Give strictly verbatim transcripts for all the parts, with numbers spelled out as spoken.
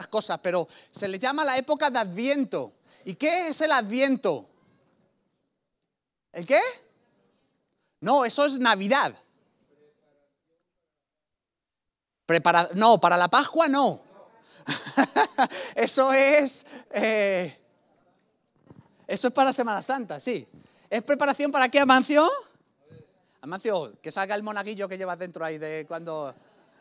otras cosas, pero se le llama la época de Adviento. ¿Y qué es el Adviento? ¿El qué? No, eso es Navidad. Prepara- no, para la Pascua no. Eso es... Eh, eso es para Semana Santa, sí. ¿Es preparación para qué, Amancio? Amancio, que salga el monaguillo que llevas dentro ahí de cuando...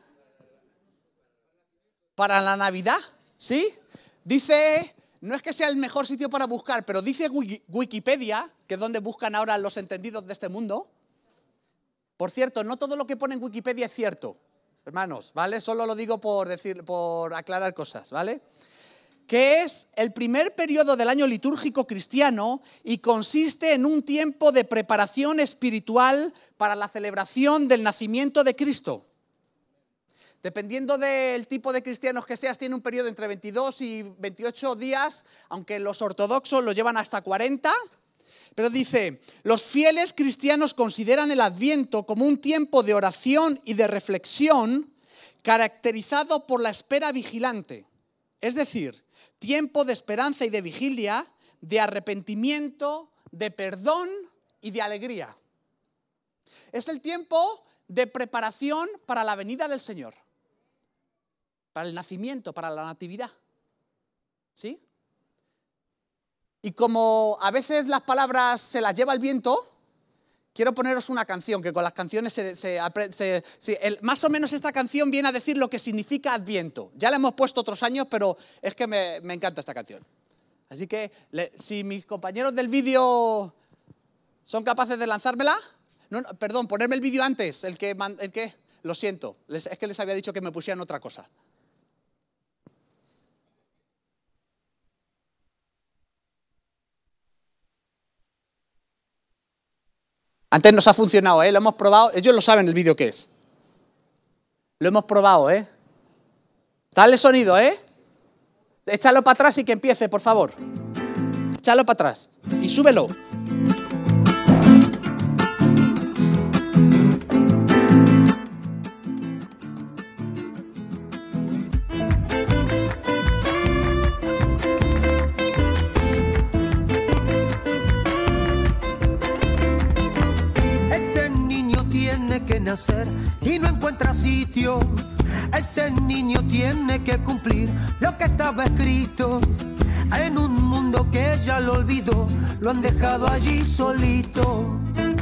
Para la Navidad, ¿sí? Dice, no es que sea el mejor sitio para buscar, pero dice Wikipedia, que es donde buscan ahora los entendidos de este mundo. Por cierto, no todo lo que pone en Wikipedia es cierto, hermanos, ¿vale? Solo lo digo por decir, por aclarar cosas, ¿vale? Que es el primer periodo del año litúrgico cristiano y consiste en un tiempo de preparación espiritual para la celebración del nacimiento de Cristo. Dependiendo del tipo de cristianos que seas, tiene un periodo entre veintidós y veintiocho días, aunque los ortodoxos lo llevan hasta cuarenta. Pero dice, los fieles cristianos consideran el Adviento como un tiempo de oración y de reflexión caracterizado por la espera vigilante. Es decir, tiempo de esperanza y de vigilia, de arrepentimiento, de perdón y de alegría. Es el tiempo de preparación para la venida del Señor, para el nacimiento, para la natividad. ¿Sí? Y como a veces las palabras se las lleva el viento, quiero poneros una canción, que con las canciones se, se, se, se el, más o menos esta canción viene a decir lo que significa Adviento. Ya la hemos puesto otros años, pero es que me, me encanta esta canción. Así que, le, si mis compañeros del vídeo son capaces de lanzármela, no, no, perdón, ponerme el vídeo antes, el que, el que lo siento, les, es que les había dicho que me pusieran otra cosa. Antes nos ha funcionado, ¿eh? Lo hemos probado. Ellos lo saben el vídeo que es. Lo hemos probado, ¿eh? Dale sonido, ¿eh? Échalo para atrás y que empiece, por favor. Échalo para atrás. Y súbelo. Que nacer y no encuentra sitio. Ese niño tiene que cumplir lo que estaba escrito. En un mundo que ya lo olvidó, lo han dejado allí solito.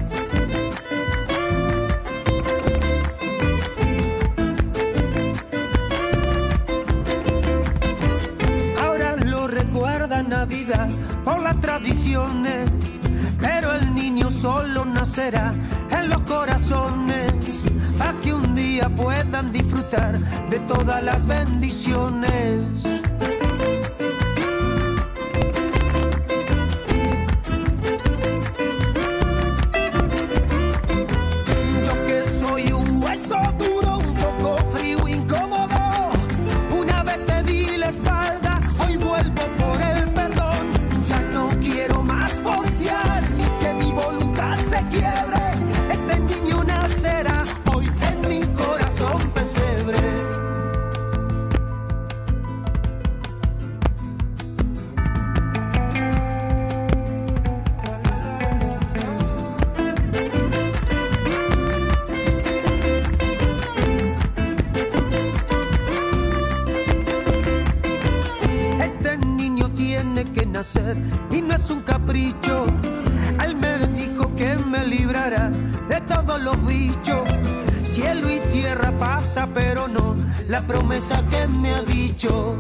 Ahora lo recuerda Navidad por las tradiciones, pero el niño solo nacerá en los corazones, para que un día puedan disfrutar de todas las bendiciones. Yo que soy un hueso duro, un poco frío, incómodo, una vez te di la espalda, hoy vuelvo por el perdón. Ya no quiero más porfiar ni que mi voluntad se quiebre. Este niño nacerá hoy en mi corazón pesebre. Este niño tiene que nacer y no es un capricho. Él me dijo que me librará de todos los bichos. Cielo y tierra pasa, pero no la promesa que me ha dicho.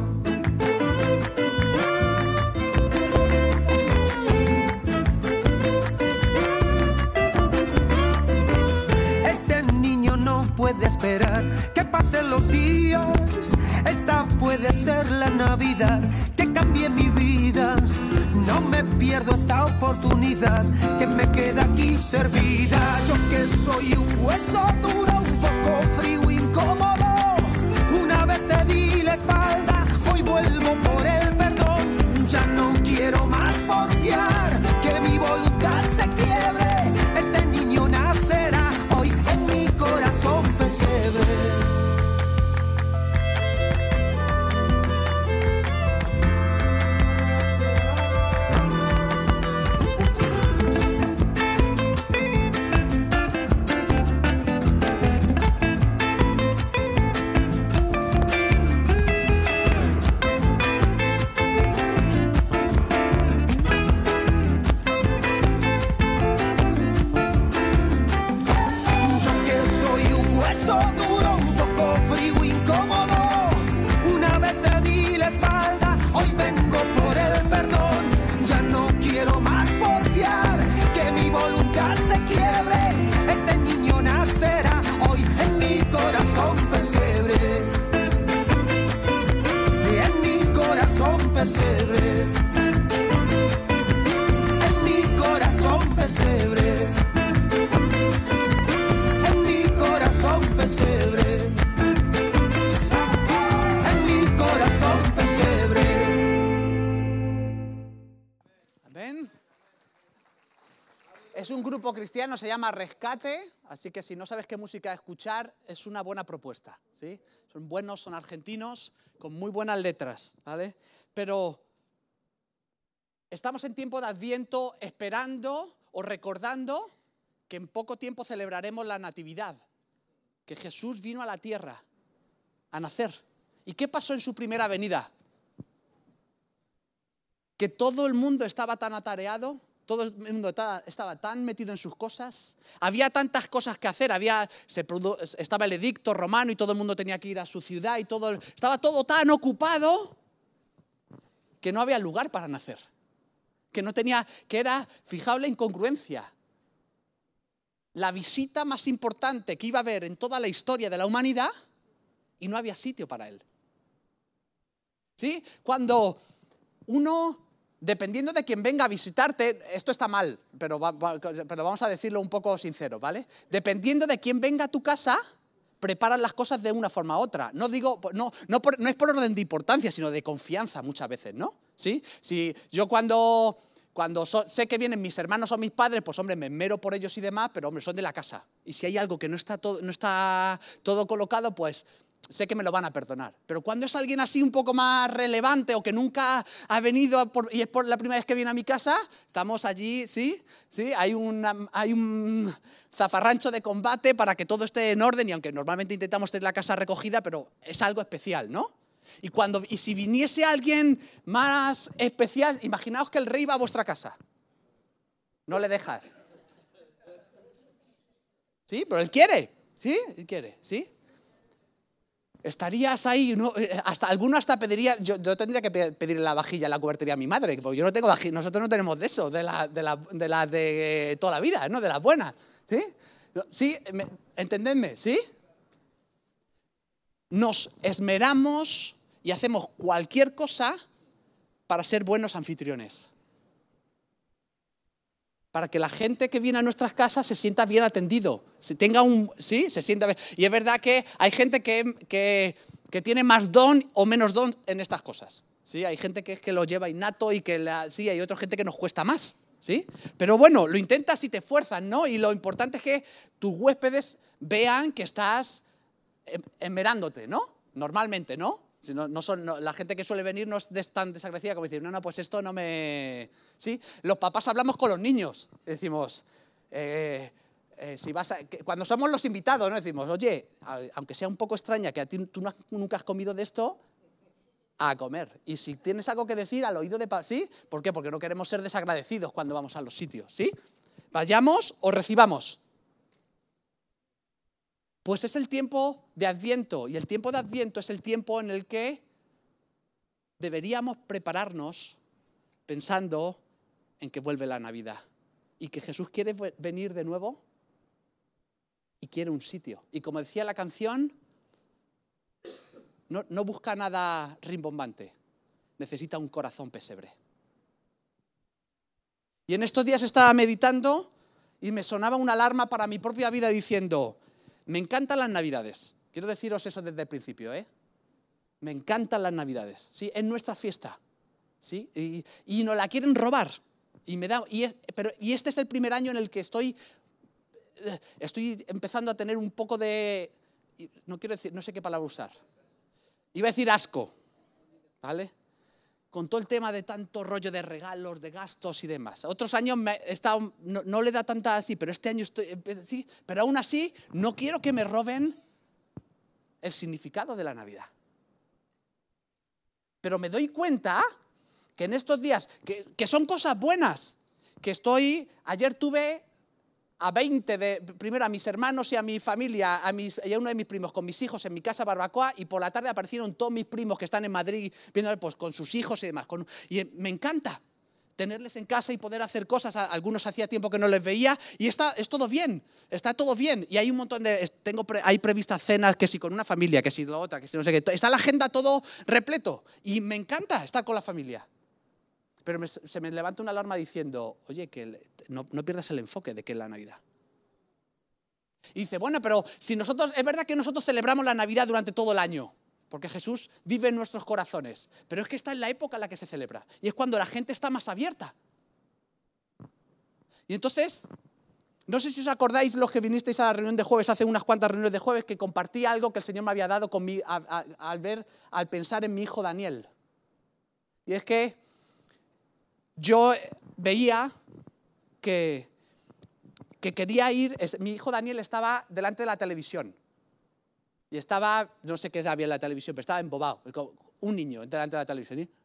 Ese niño no puede esperar que pasen los días. Esta puede ser la Navidad que cambie mi vida. No me pierdo esta oportunidad que me queda aquí servida. Yo que soy un hueso duro, un poco frío, incómodo, una vez te di la espalda, hoy vuelvo por el perdón. Ya no quiero más porfiar, que mi voluntad se quiebre. Este niño nacerá hoy en mi corazón pesebre. pesebre, en mi corazón pesebre, en mi corazón pesebre, en mi corazón pesebre. Amén. Es un grupo cristiano, se llama Rescate, así que si no sabes qué música escuchar, es una buena propuesta, ¿sí? Son buenos, son argentinos, con muy buenas letras, ¿vale? Pero estamos en tiempo de Adviento esperando o recordando que en poco tiempo celebraremos la Natividad, que Jesús vino a la tierra a nacer. ¿Y qué pasó en su primera venida? Que todo el mundo estaba tan atareado, todo el mundo estaba tan metido en sus cosas, había tantas cosas que hacer, había, se produ, estaba el edicto romano y todo el mundo tenía que ir a su ciudad y todo, estaba todo tan ocupado que no había lugar para nacer, que no tenía, que era, fijaos la incongruencia, la visita más importante que iba a haber en toda la historia de la humanidad y no había sitio para él. ¿Sí? Cuando uno, dependiendo de quién venga a visitarte, esto está mal, pero, va, va, pero vamos a decirlo un poco sincero, ¿vale? Dependiendo de quién venga a tu casa, preparan las cosas de una forma u otra. No digo, no, no, por, no es por orden de importancia, sino de confianza muchas veces, ¿no? ¿Sí? Si yo cuando, cuando so, sé que vienen mis hermanos o mis padres, pues hombre, me esmero por ellos y demás, pero hombre, son de la casa. Y si hay algo que no está todo, no está todo colocado, pues sé que me lo van a perdonar. Pero cuando es alguien así un poco más relevante o que nunca ha venido por, y es por la primera vez que viene a mi casa, estamos allí, ¿sí? ¿Sí? Hay, una, hay un zafarrancho de combate para que todo esté en orden y aunque normalmente intentamos tener la casa recogida, pero es algo especial, ¿no? Y, cuando, y si viniese alguien más especial, imaginaos que el rey va a vuestra casa. No le dejas. ¿Sí? Pero él quiere, ¿sí? Él quiere, ¿sí? Estarías ahí, ¿no? Hasta alguno hasta pediría, yo, yo tendría que pedirle la vajilla, la cubertería a mi madre, porque yo no tengo vajilla, nosotros no tenemos de eso, de la de, la, de, la de toda la vida, ¿no? De las buenas, ¿sí? ¿Sí? ¿Entendedme? ¿Sí? Nos esmeramos y hacemos cualquier cosa para ser buenos anfitriones. Para que la gente que viene a nuestras casas se sienta bien atendido, se tenga un, ¿sí? Se sienta bien. Y es verdad que hay gente que, que, que tiene más don o menos don en estas cosas, ¿sí? Hay gente que es que lo lleva innato y que la, sí, hay otra gente que nos cuesta más, ¿sí? Pero bueno, lo intentas y te fuerzan, ¿no? Y lo importante es que tus huéspedes vean que estás esmerándote, ¿no? Normalmente, ¿no? Si no, no son, no, la gente que suele venir no es des, tan desagradecida como decir, no, no, pues esto no me... ¿Sí? Los papás hablamos con los niños, decimos, eh, eh, si vas a, que, cuando somos los invitados, ¿no? Decimos, oye, a, aunque sea un poco extraña que a ti, tú no, nunca has comido de esto, a comer. Y si tienes algo que decir al oído de... ¿Sí? ¿Por qué? Porque no queremos ser desagradecidos cuando vamos a los sitios, ¿sí? Vayamos o recibamos. Pues es el tiempo de Adviento, y el tiempo de Adviento es el tiempo en el que deberíamos prepararnos pensando en que vuelve la Navidad y que Jesús quiere venir de nuevo y quiere un sitio. Y como decía la canción, no, no busca nada rimbombante, necesita un corazón pesebre. Y en estos días estaba meditando y me sonaba una alarma para mi propia vida diciendo... Me encantan las Navidades. Quiero deciros eso desde el principio, ¿eh? Me encantan las Navidades. ¿Sí? Es nuestra fiesta. ¿Sí? Y, y nos la quieren robar. Y, me da, y, es, pero, y este es el primer año en el que estoy, estoy empezando a tener un poco de... No quiero decir, no sé qué palabra usar. Iba a decir asco. ¿Vale? Con todo el tema de tanto rollo de regalos, de gastos y demás. Otros años me he estado, no, no le da tanta así, pero este año estoy, sí, pero aún así no quiero que me roben el significado de la Navidad. Pero me doy cuenta que en estos días, que, que son cosas buenas, que estoy, ayer tuve a veinte, de, primero a mis hermanos y a mi familia, a, mis, y a uno de mis primos con mis hijos en mi casa barbacoa, y por la tarde aparecieron todos mis primos que están en Madrid viendo pues, con sus hijos y demás. Con, y me encanta. tenerles en casa y poder hacer cosas. A algunos hacía tiempo que no les veía y está, es todo bien, está todo bien. Y hay un montón de, tengo pre, hay previstas cenas, que si con una familia, que si la otra, que si no sé qué. Está la agenda todo repleto y me encanta estar con la familia. Pero me, se me levanta una alarma diciendo, oye, que no, no pierdas el enfoque de que es la Navidad. Y dice, bueno, pero si nosotros, es verdad que nosotros celebramos la Navidad durante todo el año, porque Jesús vive en nuestros corazones, pero es que esta es la época en la que se celebra, y es cuando la gente está más abierta. Y entonces, no sé si os acordáis los que vinisteis a la reunión de jueves, hace unas cuantas reuniones de jueves, que compartí algo que el Señor me había dado con mi, a, a, al ver, al pensar en mi hijo Daniel. Y es que yo veía que... que quería ir, mi hijo Daniel estaba delante de la televisión y estaba, no sé qué había en la televisión, pero estaba embobado, un niño delante de la televisión. ¿Sí?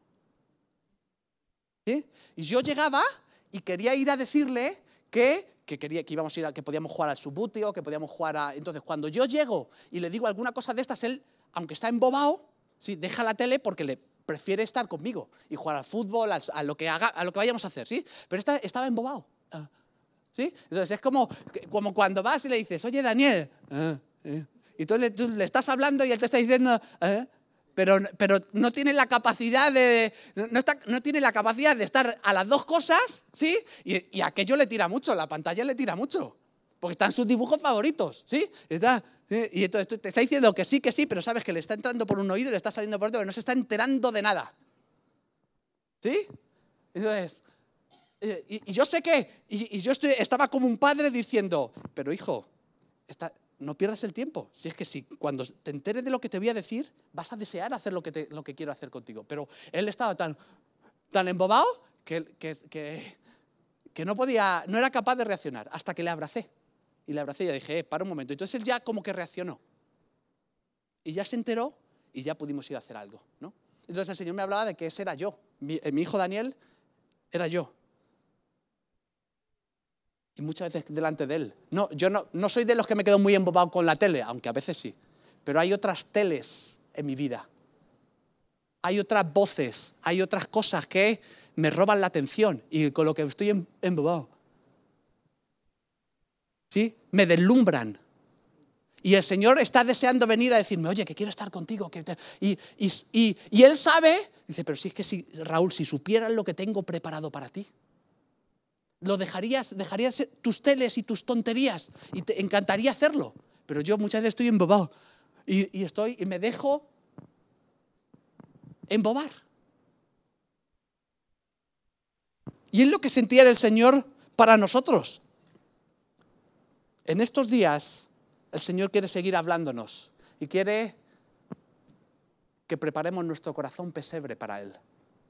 ¿Sí? Y yo llegaba y quería ir a decirle que, que, quería, que, íbamos a ir a, que podíamos jugar al Subutio, que podíamos jugar a... Entonces, cuando yo llego y le digo alguna cosa de estas, él, aunque está embobado, ¿sí? Deja la tele porque le prefiere estar conmigo y jugar al fútbol, a, a, lo, que haga, a lo que vayamos a hacer, ¿sí? Pero esta, estaba embobado. Uh, ¿Sí? Entonces es como, como cuando vas y le dices, oye Daniel, eh, eh, y tú le, tú le estás hablando y él te está diciendo, eh, pero, pero no tiene la capacidad de no, está, no tiene la capacidad de estar a las dos cosas, ¿sí? Y, y aquello le tira mucho, la pantalla le tira mucho, porque están sus dibujos favoritos, ¿sí? Y, está, ¿sí? Y entonces te está diciendo que sí, que sí, pero sabes que le está entrando por un oído y le está saliendo por otro, pero no se está enterando de nada, ¿sí? Entonces... Y, y yo sé que, y, y yo estoy, estaba como un padre diciendo, pero hijo, está, no pierdas el tiempo. Si es que si cuando te enteres de lo que te voy a decir, vas a desear hacer lo que, te, lo que quiero hacer contigo. Pero él estaba tan, tan embobado que, que, que, que no podía, no era capaz de reaccionar hasta que le abracé. Y le abracé y le dije, eh, para un momento. Entonces él ya como que reaccionó. Y ya se enteró y ya pudimos ir a hacer algo, ¿no? Entonces el Señor me hablaba de que ese era yo. Mi, mi hijo Daniel era yo. Y muchas veces delante de él. No, yo no, no soy de los que me quedo muy embobado con la tele, aunque a veces sí. Pero hay otras teles en mi vida. Hay otras voces, hay otras cosas que me roban la atención y con lo que estoy embobado. ¿Sí? Me deslumbran. Y el Señor está deseando venir a decirme, oye, que quiero estar contigo. Que te... y, y, y, y Él sabe, dice, pero si es que si, Raúl, si supieras lo que tengo preparado para ti, lo dejarías, dejarías tus teles y tus tonterías y te encantaría hacerlo, pero yo muchas veces estoy embobado y, y, estoy, y me dejo embobar. Y es lo que sentía el Señor para nosotros. En estos días el Señor quiere seguir hablándonos y quiere que preparemos nuestro corazón pesebre para Él.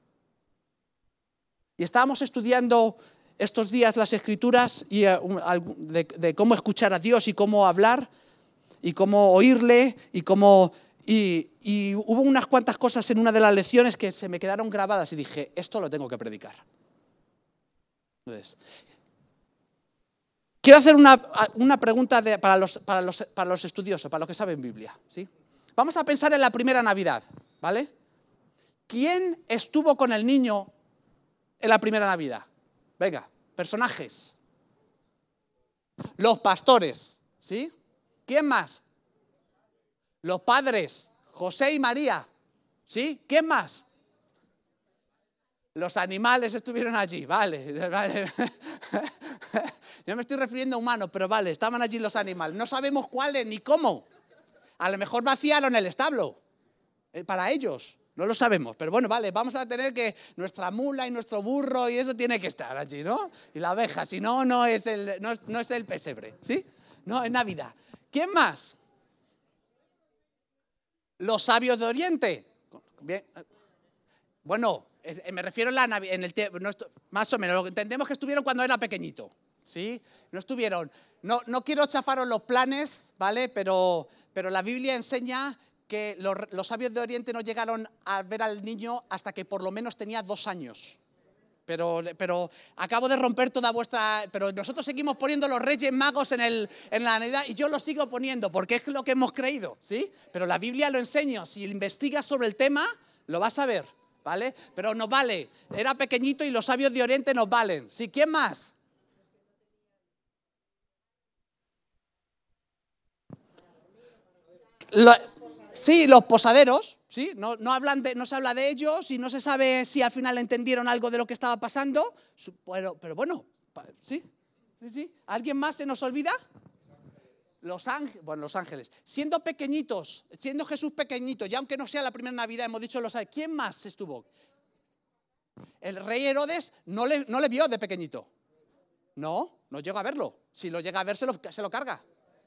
Y estábamos estudiando estos días las Escrituras y de, de cómo escuchar a Dios y cómo hablar y cómo oírle y cómo y, y hubo unas cuantas cosas en una de las lecciones que se me quedaron grabadas y dije, esto lo tengo que predicar. Entonces, quiero hacer una, una pregunta de, para, los, para, los, para los estudiosos, para los que saben Biblia, ¿sí? Vamos a pensar en la primera Navidad, ¿vale? ¿Quién estuvo con el niño en la primera Navidad? Venga, personajes. Los pastores, ¿sí? ¿Quién más? Los padres, José y María, ¿sí? ¿Quién más? Los animales estuvieron allí, vale, vale. Yo me estoy refiriendo a humanos, pero vale, estaban allí los animales. No sabemos cuáles ni cómo. A lo mejor vaciaron el establo para ellos. No lo sabemos, pero bueno, vale, vamos a tener que nuestra mula y nuestro burro y eso tiene que estar allí, ¿no? Y la oveja, si no, no es el, no es, no es el pesebre, ¿sí? No, es Navidad. ¿Quién más? Los sabios de Oriente. Bien. Bueno, me refiero en, la, en el no, más o menos, lo entendemos que estuvieron cuando era pequeñito, ¿sí? No estuvieron. No, no quiero chafaros los planes, ¿vale? Pero, pero la Biblia enseña que los, los sabios de Oriente no llegaron a ver al niño hasta que por lo menos tenía dos años. Pero, pero acabo de romper toda vuestra... Pero nosotros seguimos poniendo los Reyes Magos en, el, en la Navidad y yo los sigo poniendo porque es lo que hemos creído, ¿sí? Pero la Biblia lo enseña. Si investigas sobre el tema, lo vas a ver. ¿vale? Pero nos vale. Era pequeñito y los sabios de Oriente nos valen. ¿Sí? ¿Quién más? Lo, sí, los posaderos, ¿sí? No, no, hablan de, no se habla de ellos y no se sabe si al final entendieron algo de lo que estaba pasando. Pero, pero bueno, ¿sí? ¿Sí, sí? ¿Alguien más se nos olvida? Los ángeles, bueno, los ángeles. Siendo pequeñitos, siendo Jesús pequeñito, ya aunque no sea la primera Navidad, hemos dicho los ángeles. ¿Quién más estuvo? El rey Herodes no le, no le vio de pequeñito. No, no llegó a verlo. Si lo llega a ver, se lo, se lo carga.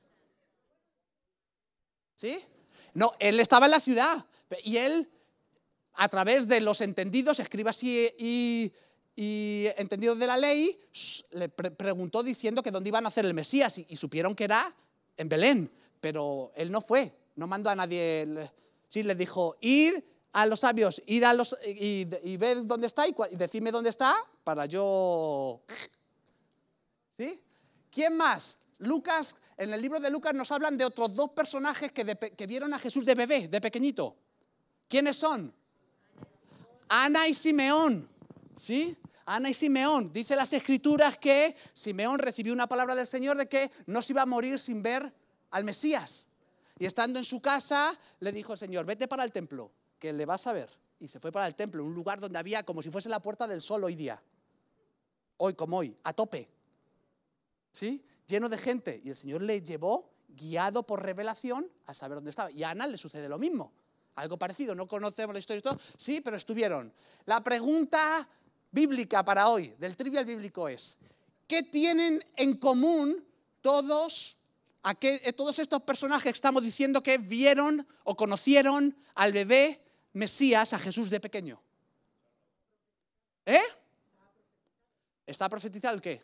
¿Sí? No, él estaba en la ciudad y él, a través de los entendidos, escribas y, y, y entendidos de la ley, le pre preguntó diciendo que dónde iban a hacer el Mesías y, y supieron que era en Belén, pero él no fue, no mandó a nadie. Sí, le dijo, id a los sabios, id a los, y, y ved dónde está y, y decidme dónde está para yo... ¿Sí? ¿Quién más? Lucas, en el libro de Lucas nos hablan de otros dos personajes que, de, que vieron a Jesús de bebé, de pequeñito. ¿Quiénes son? Ana y Simeón, ¿sí? Ana y Simeón. Dice las Escrituras que Simeón recibió una palabra del Señor de que no se iba a morir sin ver al Mesías. Y estando en su casa, le dijo el Señor, vete para el templo, que le vas a ver. Y se fue para el templo, un lugar donde había como si fuese la puerta del sol hoy día. Hoy como hoy, a tope. ¿Sí? Lleno de gente, y el Señor le llevó, guiado por revelación, a saber dónde estaba. Y a Ana le sucede lo mismo, algo parecido, no conocemos la historia y todo, sí, pero estuvieron. La pregunta bíblica para hoy, del trivial bíblico es, ¿qué tienen en común todos, aquel, todos estos personajes que estamos diciendo que vieron o conocieron al bebé Mesías, a Jesús de pequeño? ¿Eh? ¿Está profetizado el qué?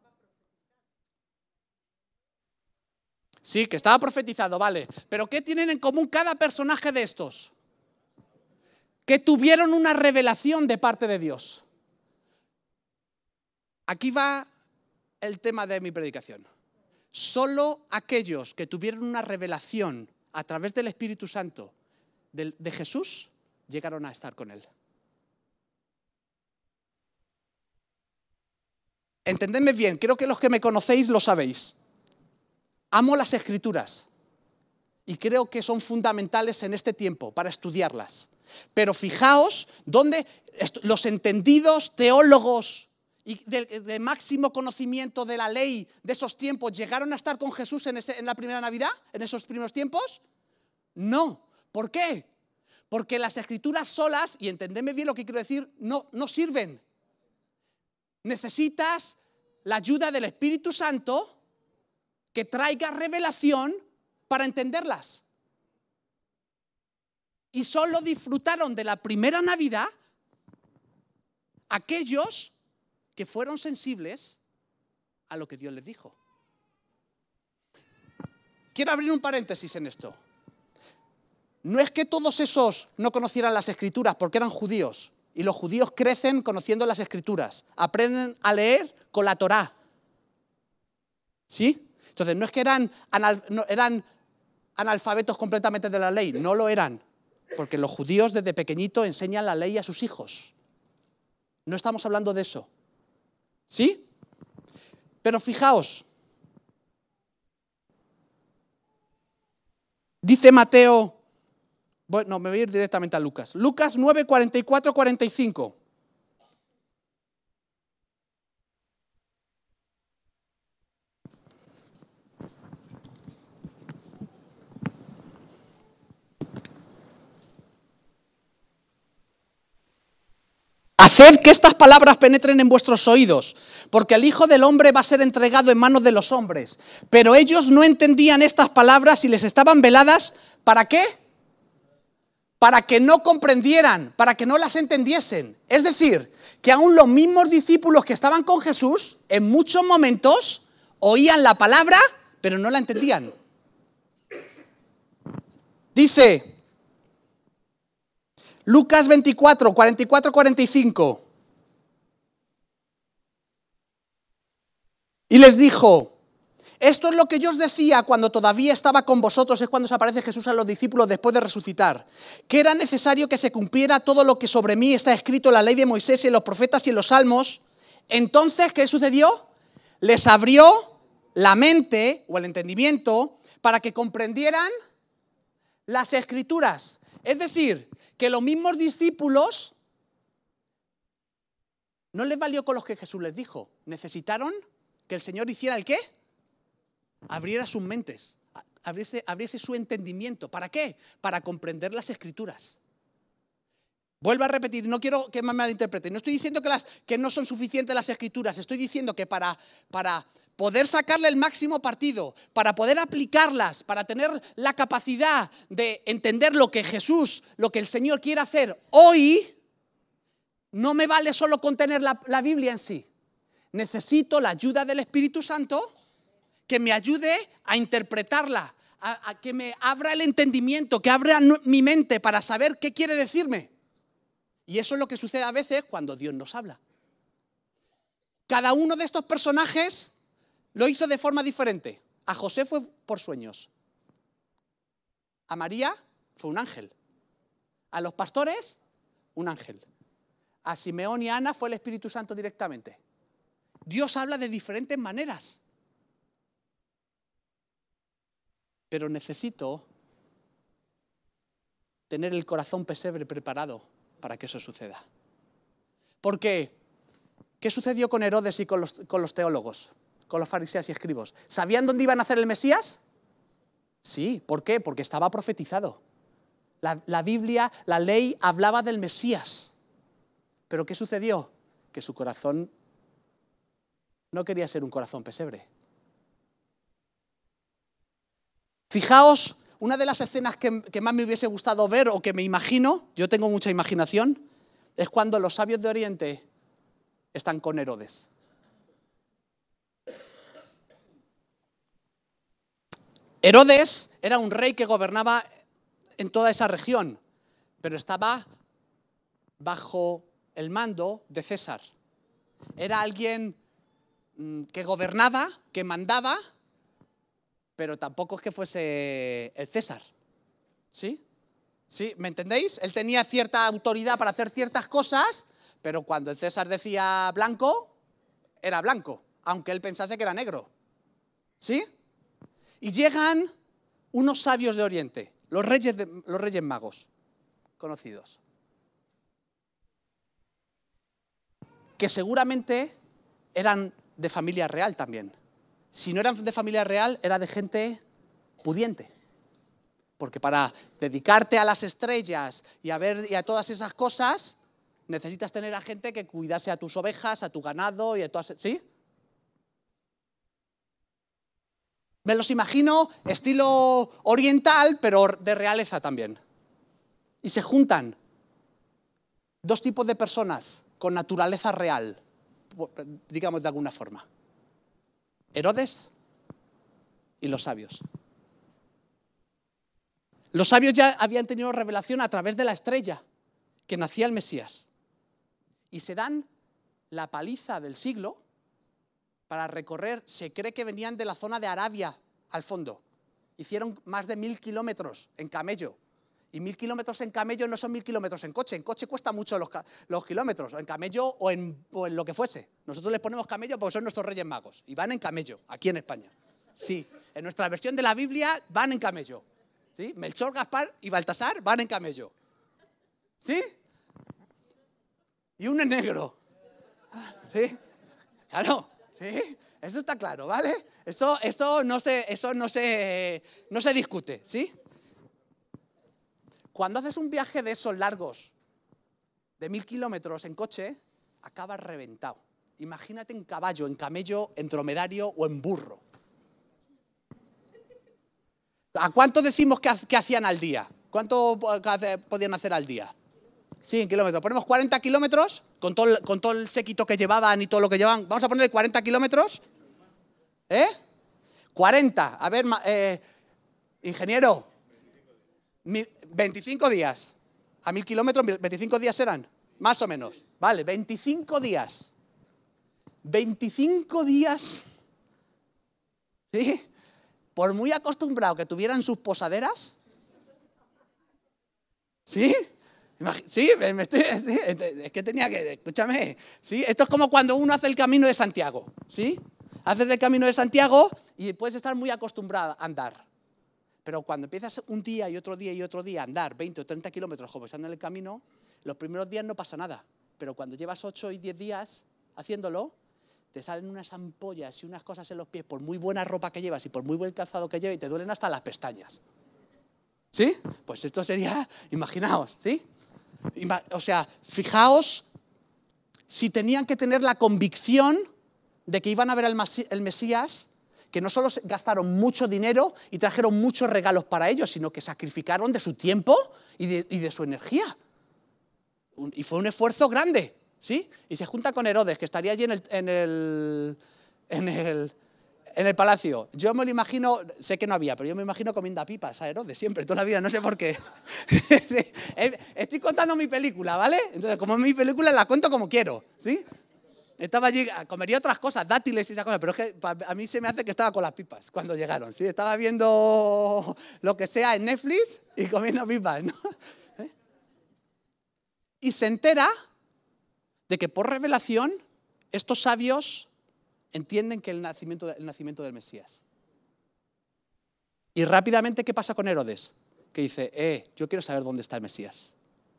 Sí, que estaba profetizado, vale. Pero ¿qué tienen en común cada personaje de estos? Que tuvieron una revelación de parte de Dios. Aquí va el tema de mi predicación. Solo aquellos que tuvieron una revelación a través del Espíritu Santo de, de Jesús llegaron a estar con Él. Entendedme bien, creo que los que me conocéis lo sabéis. Amo las Escrituras y creo que son fundamentales en este tiempo para estudiarlas. Pero fijaos dónde los entendidos teólogos y de, de máximo conocimiento de la ley de esos tiempos llegaron a estar con Jesús en, ese, en la primera Navidad, en esos primeros tiempos. No. ¿Por qué? Porque las Escrituras solas, y entendedme bien lo que quiero decir, no, no sirven. Necesitas la ayuda del Espíritu Santo que traiga revelación para entenderlas. Y solo disfrutaron de la primera Navidad aquellos que fueron sensibles a lo que Dios les dijo. Quiero abrir un paréntesis en esto. No es que todos esos no conocieran las Escrituras porque eran judíos. Y los judíos crecen conociendo las Escrituras. Aprenden a leer con la Torá. ¿Sí? Entonces, no es que eran, anal, no, eran analfabetos completamente de la ley, no lo eran, porque los judíos desde pequeñito enseñan la ley a sus hijos. No estamos hablando de eso. ¿Sí? Pero fijaos, dice Mateo, bueno, me voy a ir directamente a Lucas, Lucas nueve, cuarenta y cuatro, cuarenta y cinco. Haced que estas palabras penetren en vuestros oídos, porque el Hijo del Hombre va a ser entregado en manos de los hombres. Pero ellos no entendían estas palabras y les estaban veladas, ¿para qué? Para que no comprendieran, para que no las entendiesen. Es decir, que aún los mismos discípulos que estaban con Jesús, en muchos momentos, oían la palabra, pero no la entendían. Dice Lucas veinticuatro, cuarenta y cuatro, cuarenta y cinco. Y les dijo, Esto es lo que yo os decía cuando todavía estaba con vosotros, es cuando se aparece Jesús a los discípulos después de resucitar, que era necesario que se cumpliera todo lo que sobre mí está escrito en la ley de Moisés y en los profetas y en los salmos. Entonces, ¿qué sucedió? Les abrió la mente o el entendimiento para que comprendieran las Escrituras. Es decir, que los mismos discípulos no les valió con lo que Jesús les dijo. Necesitaron que el Señor hiciera ¿el qué? Abriera sus mentes, abriese, abriese su entendimiento. ¿Para qué? Para comprender las Escrituras. Vuelvo a repetir, no quiero que me malinterpreten. No estoy diciendo que, las, que no son suficientes las Escrituras. Estoy diciendo que para, para poder sacarle el máximo partido, para poder aplicarlas, para tener la capacidad de entender lo que Jesús, lo que el Señor quiere hacer hoy, no me vale solo con tener la, la Biblia en sí. Necesito la ayuda del Espíritu Santo que me ayude a interpretarla, a, a que me abra el entendimiento, que abra mi mente para saber qué quiere decirme. Y eso es lo que sucede a veces cuando Dios nos habla. Cada uno de estos personajes lo hizo de forma diferente. A José fue por sueños. A María fue un ángel. A los pastores, un ángel. A Simeón y a Ana fue el Espíritu Santo directamente. Dios habla de diferentes maneras. Pero necesito tener el corazón pesebre preparado para que eso suceda. Porque, ¿qué sucedió con Herodes y con los, con los teólogos, con los fariseos y escribos? ¿Sabían dónde iba a nacer el Mesías? Sí, ¿por qué? Porque estaba profetizado. La, la Biblia, la ley hablaba del Mesías. ¿Pero qué sucedió? Que su corazón no quería ser un corazón pesebre. Fijaos, una de las escenas que, que más me hubiese gustado ver o que me imagino, yo tengo mucha imaginación, es cuando los sabios de Oriente están con Herodes. Herodes era un rey que gobernaba en toda esa región, pero estaba bajo el mando de César. Era alguien que gobernaba, que mandaba, pero tampoco es que fuese el César. ¿Sí? ¿Sí? ¿Me entendéis? Él tenía cierta autoridad para hacer ciertas cosas, pero cuando el César decía blanco, era blanco, aunque él pensase que era negro. ¿Sí? Y llegan unos sabios de Oriente, los reyes, de, los reyes magos, conocidos, que seguramente eran de familia real también. Si no eran de familia real, era de gente pudiente. Porque para dedicarte a las estrellas y a ver y a todas esas cosas, necesitas tener a gente que cuidase a tus ovejas, a tu ganado y a todas... ¿Sí? Me los imagino estilo oriental, pero de realeza también. Y se juntan dos tipos de personas con naturaleza real, digamos de alguna forma. Herodes y los sabios. Los sabios ya habían tenido revelación a través de la estrella que nacía el Mesías. Y se dan la paliza del siglo para recorrer, se cree que venían de la zona de Arabia al fondo. Hicieron más de mil kilómetros en camello. Y mil kilómetros en camello no son mil kilómetros en coche. En coche cuesta mucho los, los kilómetros, en camello o en, o en lo que fuese. Nosotros les ponemos camello porque son nuestros reyes magos. Y van en camello, aquí en España. Sí, en nuestra versión de la Biblia van en camello. ¿Sí? Melchor, Gaspar y Baltasar van en camello. ¿Sí? Y uno es negro. ¿Sí? Claro, ¿sí? Eso está claro, ¿vale? Eso, eso, no, se, eso no, se, no se discute, ¿sí? Cuando haces un viaje de esos largos, de mil kilómetros en coche, acabas reventado. Imagínate en caballo, en camello, en dromedario o en burro. ¿A cuánto decimos que, que hacían al día? ¿Cuánto podían hacer al día? Sí, en kilómetros. Ponemos cuarenta kilómetros, con todo, con todo el séquito que llevaban y todo lo que llevaban. Vamos a ponerle cuarenta kilómetros. ¿Eh? cuarenta. A ver, eh, ingeniero. veinticinco días. A mil kilómetros, veinticinco días eran. Más o menos. Vale, veinticinco días. veinticinco días. ¿Sí? Por muy acostumbrado que tuvieran sus posaderas. ¿Sí? Sí, me estoy, es que tenía que, escúchame, ¿sí? Esto es como cuando uno hace el camino de Santiago, ¿sí? Haces el camino de Santiago y puedes estar muy acostumbrado a andar. Pero cuando empiezas un día y otro día y otro día a andar veinte o treinta kilómetros como estando en el camino, los primeros días no pasa nada. Pero cuando llevas ocho y diez días haciéndolo, te salen unas ampollas y unas cosas en los pies por muy buena ropa que llevas y por muy buen calzado que lleves y te duelen hasta las pestañas. ¿Sí? Pues esto sería, imaginaos, ¿sí? O sea, fijaos si tenían que tener la convicción de que iban a ver el Mesías, que no solo gastaron mucho dinero y trajeron muchos regalos para ellos, sino que sacrificaron de su tiempo y de, y de su energía. Y fue un esfuerzo grande, ¿sí? Y se junta con Herodes, que estaría allí en el, en el, en el, en el palacio. Yo me lo imagino, sé que no había, pero yo me imagino comiendo a pipas a Herodes siempre, toda la vida, no sé por qué. Estoy contando mi película, ¿vale? Entonces, como es mi película, la cuento como quiero, ¿sí? Estaba allí, comería otras cosas, dátiles y esas cosas, pero es que a mí se me hace que estaba con las pipas cuando llegaron, ¿sí? Estaba viendo lo que sea en Netflix y comiendo pipas, ¿no? ¿Eh? Y se entera de que por revelación estos sabios entienden que el nacimiento, el nacimiento del Mesías. Y rápidamente, ¿qué pasa con Herodes? Que dice, eh, yo quiero saber dónde está el Mesías.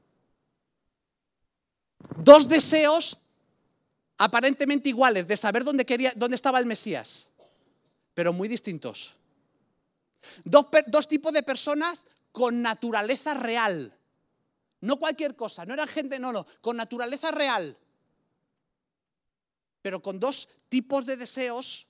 Dos deseos aparentemente iguales de saber dónde, quería, dónde estaba el Mesías, pero muy distintos. Dos, dos tipos de personas con naturaleza real. No cualquier cosa, no eran gente, no, no, con naturaleza real. Pero con dos tipos de deseos,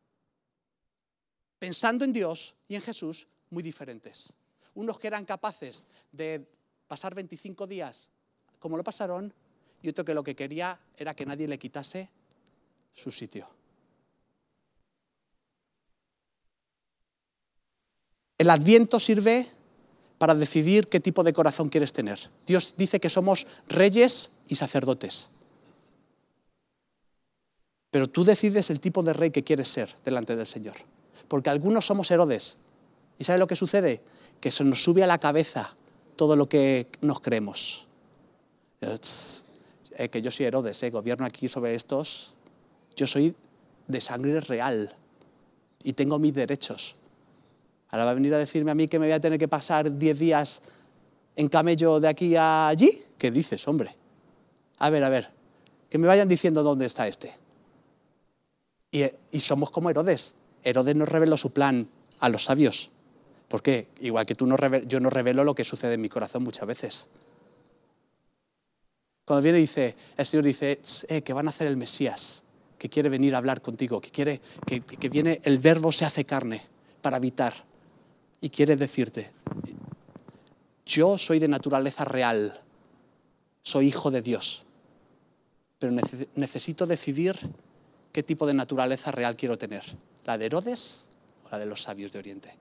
pensando en Dios y en Jesús, muy diferentes. Unos que eran capaces de pasar veinticinco días como lo pasaron, y otro que lo que quería era que nadie le quitase su sitio. El Adviento sirve para decidir qué tipo de corazón quieres tener. Dios dice que somos reyes y sacerdotes. Pero tú decides el tipo de rey que quieres ser delante del Señor. Porque algunos somos Herodes. ¿Y sabes lo que sucede? Que se nos sube a la cabeza todo lo que nos creemos. Eh, que yo soy Herodes, eh, gobierno aquí sobre estos. Yo soy de sangre real y tengo mis derechos. Ahora va a venir a decirme a mí que me voy a tener que pasar diez días en camello de aquí a allí. ¿Qué dices, hombre? A ver, a ver, que me vayan diciendo dónde está este. Y, y somos como Herodes. Herodes nos reveló su plan a los sabios. ¿Por qué? Igual que tú no revel, yo no revelo lo que sucede en mi corazón muchas veces. Cuando viene y dice, el Señor dice, eh, que van a hacer el Mesías, que quiere venir a hablar contigo, que quiere, que, que viene, el verbo se hace carne para habitar y quiere decirte, yo soy de naturaleza real, soy hijo de Dios, pero nece- necesito decidir qué tipo de naturaleza real quiero tener, la de Herodes o la de los sabios de Oriente.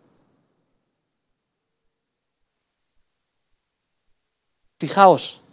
Fijaos,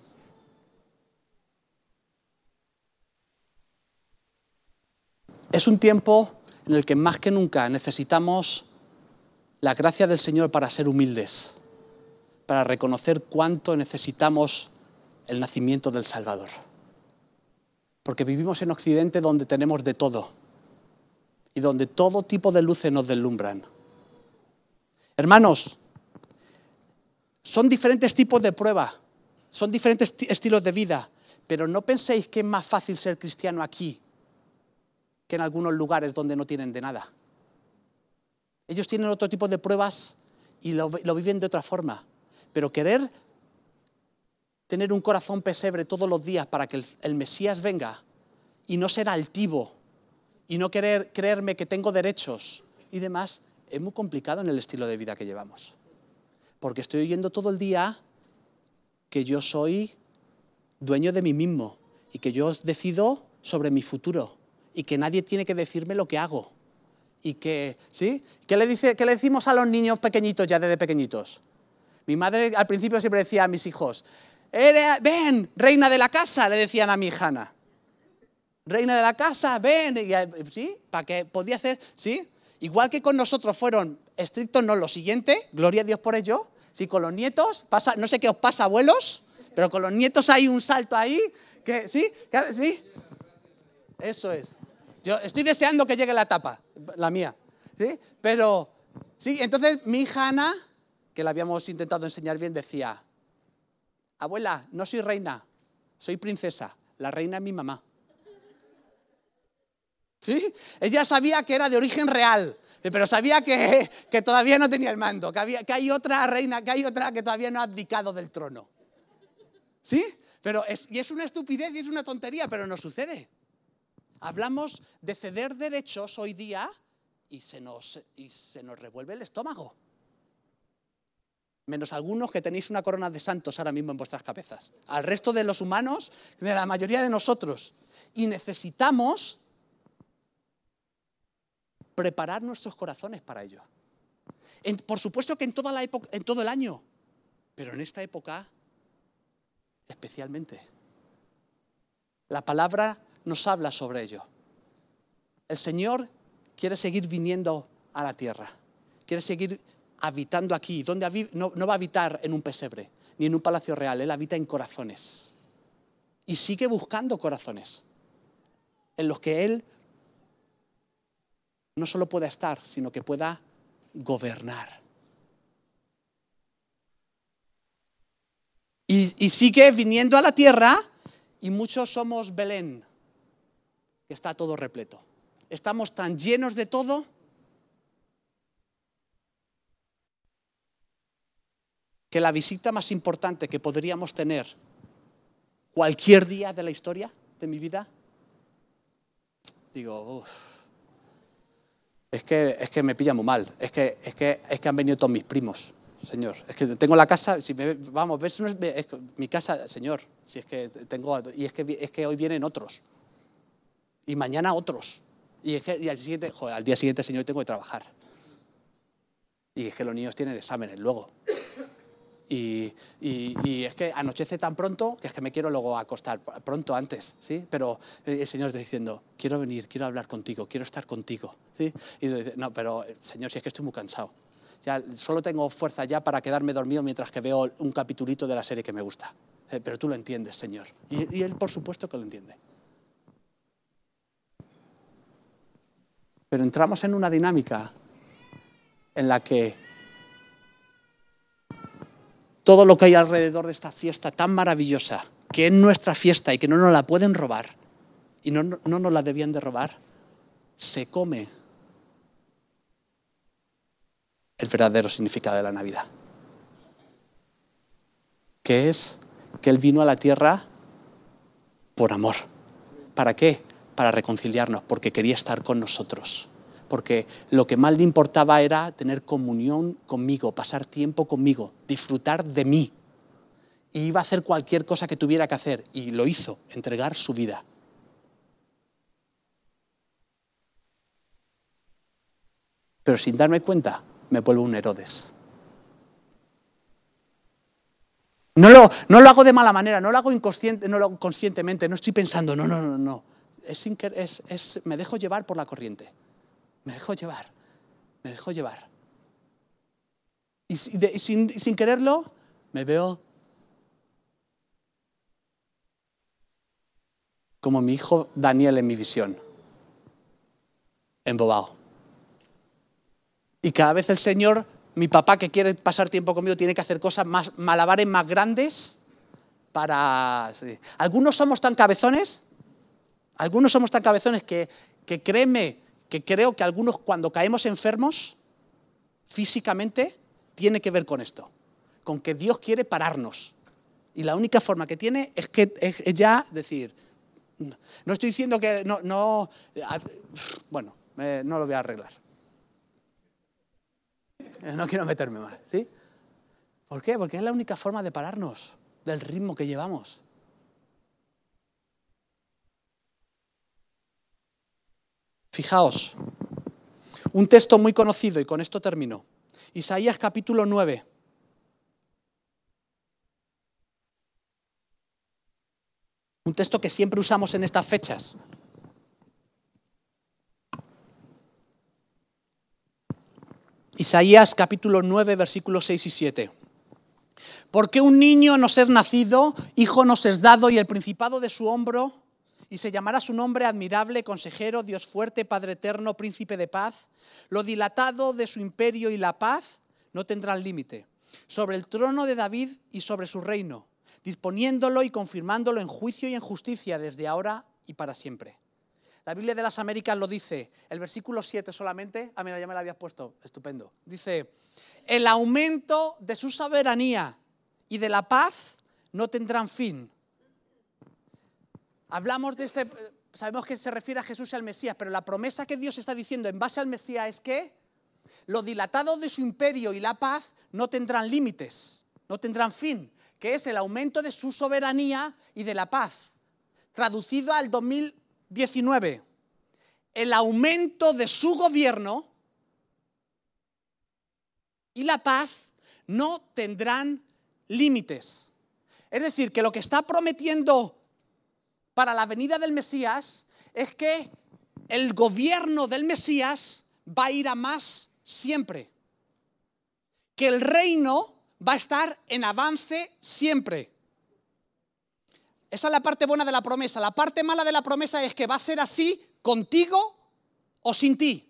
es un tiempo en el que más que nunca necesitamos la gracia del Señor para ser humildes, para reconocer cuánto necesitamos el nacimiento del Salvador. Porque vivimos en Occidente donde tenemos de todo y donde todo tipo de luces nos deslumbran. Hermanos, son diferentes tipos de prueba, son diferentes estilos de vida, pero no penséis que es más fácil ser cristiano aquí que en algunos lugares donde no tienen de nada. Ellos tienen otro tipo de pruebas y lo, lo viven de otra forma. Pero querer tener un corazón pesebre todos los días para que el, el Mesías venga y no ser altivo y no querer creerme que tengo derechos y demás, es muy complicado en el estilo de vida que llevamos. Porque estoy oyendo todo el día que yo soy dueño de mí mismo y que yo decido sobre mi futuro y que nadie tiene que decirme lo que hago. Y que, ¿sí? ¿Qué le dice, qué le decimos a los niños pequeñitos ya desde pequeñitos? Mi madre al principio siempre decía a mis hijos, ven, reina de la casa, le decían a mi hija Ana. Reina de la casa, ven, y, ¿sí? Para que podía hacer, ¿sí? Igual que con nosotros fueron estrictos, no, lo siguiente, gloria a Dios por ello. Si con los nietos, pasa, no sé qué os pasa, abuelos, pero con los nietos hay un salto ahí, que ¿sí? ¿Sí? Eso es. Yo estoy deseando que llegue la etapa, la mía, ¿sí? Pero, sí, entonces mi hija Ana, que la habíamos intentado enseñar bien, decía, abuela, no soy reina, soy princesa, la reina es mi mamá. ¿Sí? Ella sabía que era de origen real, pero sabía que, que todavía no tenía el mando, que, había, que hay otra reina, que hay otra que todavía no ha abdicado del trono. ¿Sí? Pero es, y es una estupidez y es una tontería, pero no sucede. Hablamos de ceder derechos hoy día y se nos, y se nos revuelve el estómago. Menos algunos que tenéis una corona de santos ahora mismo en vuestras cabezas. Al resto de los humanos, de la mayoría de nosotros. Y necesitamos preparar nuestros corazones para ello. En, por supuesto que en toda la época, en todo el año, pero en esta época especialmente. La palabra nos habla sobre ello. El Señor quiere seguir viniendo a la tierra, quiere seguir habitando aquí. Donde no, no va a habitar en un pesebre, ni en un palacio real, Él habita en corazones. Y sigue buscando corazones en los que Él no solo pueda estar, sino que pueda gobernar. Y, y sigue viniendo a la tierra y muchos somos Belén, que está todo repleto. Estamos tan llenos de todo que la visita más importante que podríamos tener cualquier día de la historia de mi vida, digo, uff, es que, es que me pilla muy mal, es que, es, que, es que han venido todos mis primos, Señor, es que tengo la casa, si me, vamos, ves, es mi casa, Señor, si es que tengo, y es que, es que hoy vienen otros, y mañana otros, y, es que, y al, siguiente, joder, al día siguiente, Señor, tengo que trabajar, y es que los niños tienen exámenes luego. Y, y, y es que anochece tan pronto que es que me quiero luego acostar pronto antes, ¿sí? Pero el Señor está diciendo, quiero venir, quiero hablar contigo, quiero estar contigo, ¿sí? Y dice, no, pero Señor, si es que estoy muy cansado. Ya solo tengo fuerza ya para quedarme dormido mientras que veo un capitulito de la serie que me gusta. ¿Sí? Pero tú lo entiendes, Señor. Y, y Él, por supuesto, que lo entiende. Pero entramos en una dinámica en la que todo lo que hay alrededor de esta fiesta tan maravillosa, que es nuestra fiesta y que no nos la pueden robar, y no, no, no nos la debían de robar, se come el verdadero significado de la Navidad. Que es que Él vino a la tierra por amor. ¿Para qué? Para reconciliarnos, porque quería estar con nosotros. Porque lo que más le importaba era tener comunión conmigo, pasar tiempo conmigo, disfrutar de mí. Y iba a hacer cualquier cosa que tuviera que hacer, y lo hizo, entregar su vida. Pero sin darme cuenta, me vuelvo un Herodes. No lo, no lo hago de mala manera, no lo hago inconsciente, no lo hago conscientemente, no estoy pensando, no, no, no, no. Es sin que, es, es, me dejo llevar por la corriente. Me dejo llevar, me dejo llevar. Y, de, y sin, sin quererlo, me veo como mi hijo Daniel en mi visión, embobado. Y cada vez el Señor, mi papá que quiere pasar tiempo conmigo, tiene que hacer cosas más, malabares más grandes para... Sí. Algunos somos tan cabezones, algunos somos tan cabezones que, que créeme, que creo que algunos cuando caemos enfermos físicamente tiene que ver con esto, con que Dios quiere pararnos. Y la única forma que tiene es que es ya decir, no estoy diciendo que no, no bueno, eh, no lo voy a arreglar. No quiero meterme más, ¿sí? ¿Por qué? Porque es la única forma de pararnos del ritmo que llevamos. Fijaos, un texto muy conocido, y con esto termino. Isaías capítulo nueve. Un texto que siempre usamos en estas fechas. Isaías capítulo nueve, versículos seis y siete. Porque un niño nos es nacido, hijo nos es dado, y el principado de su hombro, y se llamará su nombre admirable, consejero, Dios fuerte, Padre eterno, príncipe de paz. Lo dilatado de su imperio y la paz no tendrán límite. Sobre el trono de David y sobre su reino, disponiéndolo y confirmándolo en juicio y en justicia desde ahora y para siempre. La Biblia de las Américas lo dice, el versículo siete solamente, ah mira, ya me lo habías puesto, estupendo. Dice, el aumento de su soberanía y de la paz no tendrán fin. Hablamos de este, sabemos que se refiere a Jesús y al Mesías, pero la promesa que Dios está diciendo en base al Mesías es que lo dilatado de su imperio y la paz no tendrán límites, no tendrán fin, que es el aumento de su soberanía y de la paz. Traducido al dos mil diecinueve, el aumento de su gobierno y la paz no tendrán límites. Es decir, que lo que está prometiendo para la venida del Mesías es que el gobierno del Mesías va a ir a más siempre. Que el reino va a estar en avance siempre. Esa es la parte buena de la promesa. La parte mala de la promesa es que va a ser así contigo o sin ti.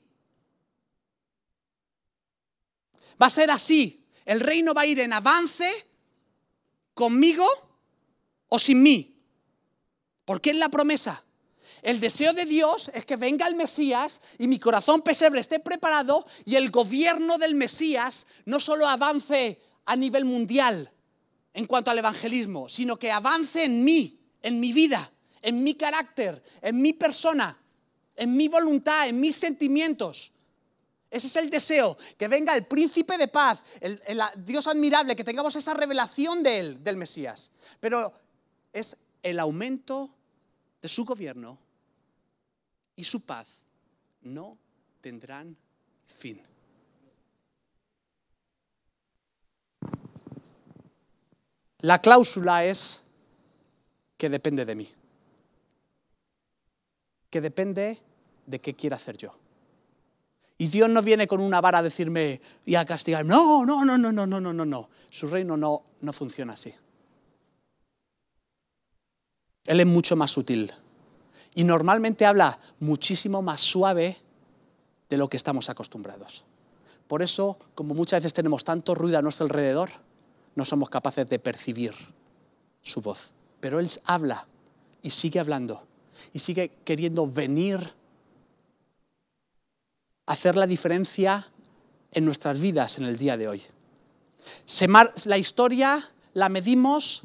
Va a ser así. El reino va a ir en avance conmigo o sin mí. Porque es la promesa. El deseo de Dios es que venga el Mesías y mi corazón pesebre esté preparado y el gobierno del Mesías no solo avance a nivel mundial en cuanto al evangelismo, sino que avance en mí, en mi vida, en mi carácter, en mi persona, en mi voluntad, en mis sentimientos. Ese es el deseo, que venga el príncipe de paz, el, el Dios admirable, que tengamos esa revelación de él, del Mesías. Pero es el aumento de su gobierno y su paz no tendrán fin. La cláusula es que depende de mí, que depende de qué quiera hacer yo. Y Dios no viene con una vara a decirme y a castigarme. No, no, no, no, no, no, no, no, no. Su reino no, no funciona así. Él es mucho más sutil. Y normalmente habla muchísimo más suave de lo que estamos acostumbrados. Por eso, como muchas veces tenemos tanto ruido a nuestro alrededor, no somos capaces de percibir su voz. Pero Él habla y sigue hablando y sigue queriendo venir a hacer la diferencia en nuestras vidas en el día de hoy. La historia la medimos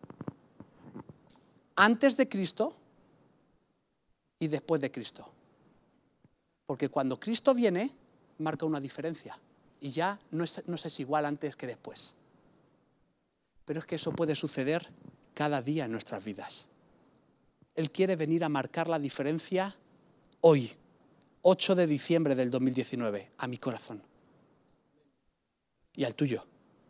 antes de Cristo y después de Cristo. Porque cuando Cristo viene, marca una diferencia. Y ya no es, no es igual antes que después. Pero es que eso puede suceder cada día en nuestras vidas. Él quiere venir a marcar la diferencia hoy, ocho de diciembre del dos mil diecinueve, a mi corazón. Y al tuyo.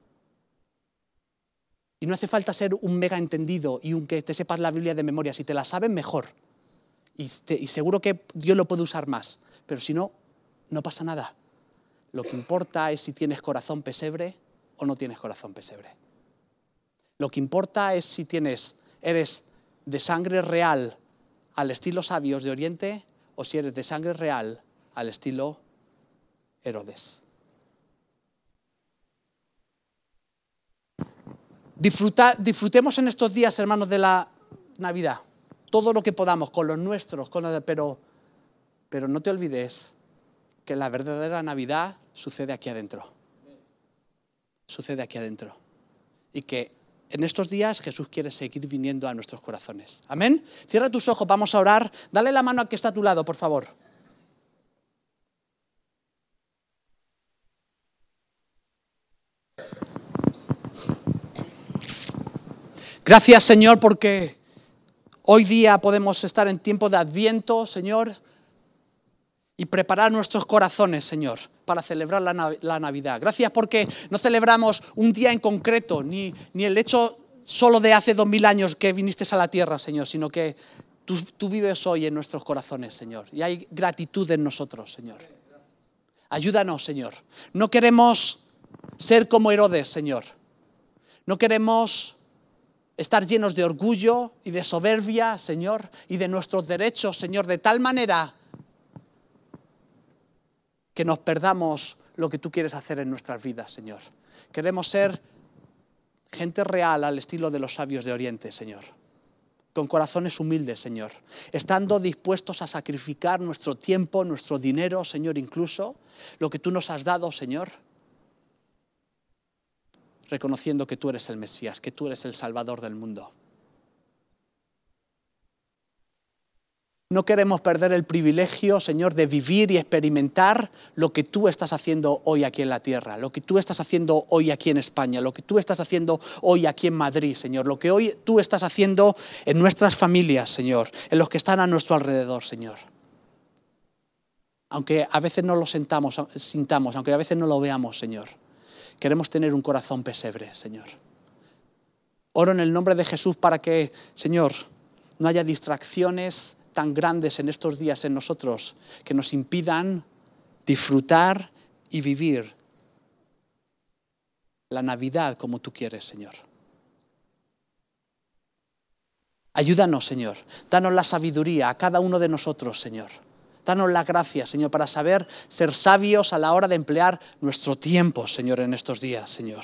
Y no hace falta ser un mega entendido y un que te sepas la Biblia de memoria. Si te la sabes, mejor. Y, te, y seguro que Dios lo puede usar más. Pero si no, no pasa nada. Lo que importa es si tienes corazón pesebre o no tienes corazón pesebre. Lo que importa es si tienes, eres de sangre real al estilo sabios de Oriente o si eres de sangre real al estilo Herodes. Disfruta, disfrutemos en estos días, hermanos, de la Navidad. Todo lo que podamos, con los nuestros, con los, pero, pero no te olvides que la verdadera Navidad sucede aquí adentro. Sucede aquí adentro. Y que en estos días Jesús quiere seguir viniendo a nuestros corazones. ¿Amén? Cierra tus ojos, vamos a orar. Dale la mano al que está a tu lado, por favor. Gracias, Señor, porque hoy día podemos estar en tiempo de Adviento, Señor, y preparar nuestros corazones, Señor, para celebrar la, Nav- la Navidad. Gracias porque no celebramos un día en concreto, ni, ni el hecho solo de hace dos mil años que viniste a la tierra, Señor, sino que tú, tú vives hoy en nuestros corazones, Señor, y hay gratitud en nosotros, Señor. Ayúdanos, Señor. No queremos ser como Herodes, Señor. No queremos estar llenos de orgullo y de soberbia, Señor, y de nuestros derechos, Señor, de tal manera que nos perdamos lo que tú quieres hacer en nuestras vidas, Señor. Queremos ser gente real al estilo de los sabios de Oriente, Señor. Con corazones humildes, Señor. Estando dispuestos a sacrificar nuestro tiempo, nuestro dinero, Señor, incluso lo que tú nos has dado, Señor. Reconociendo que tú eres el Mesías, que tú eres el Salvador del mundo. No queremos perder el privilegio, Señor, de vivir y experimentar lo que tú estás haciendo hoy aquí en la tierra, lo que tú estás haciendo hoy aquí en España, lo que tú estás haciendo hoy aquí en Madrid, Señor, lo que hoy tú estás haciendo en nuestras familias, Señor, en los que están a nuestro alrededor, Señor. Aunque a veces no lo sintamos, sintamos, aunque a veces no lo veamos, Señor, queremos tener un corazón pesebre, Señor. Oro en el nombre de Jesús para que, Señor, no haya distracciones tan grandes en estos días en nosotros que nos impidan disfrutar y vivir la Navidad como tú quieres, Señor. Ayúdanos, Señor. Danos la sabiduría a cada uno de nosotros, Señor. Danos la gracia, Señor, para saber ser sabios a la hora de emplear nuestro tiempo, Señor, en estos días, Señor.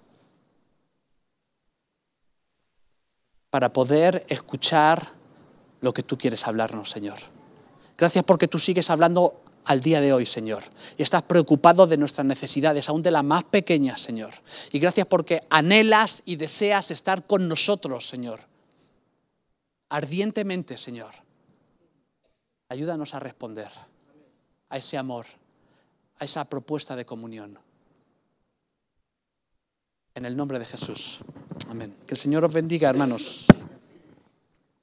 Para poder escuchar lo que tú quieres hablarnos, Señor. Gracias porque tú sigues hablando al día de hoy, Señor. Y estás preocupado de nuestras necesidades, aún de las más pequeñas, Señor. Y gracias porque anhelas y deseas estar con nosotros, Señor. Ardientemente, Señor. Ayúdanos a responder a ese amor, a esa propuesta de comunión. En el nombre de Jesús. Amén. Que el Señor os bendiga, hermanos.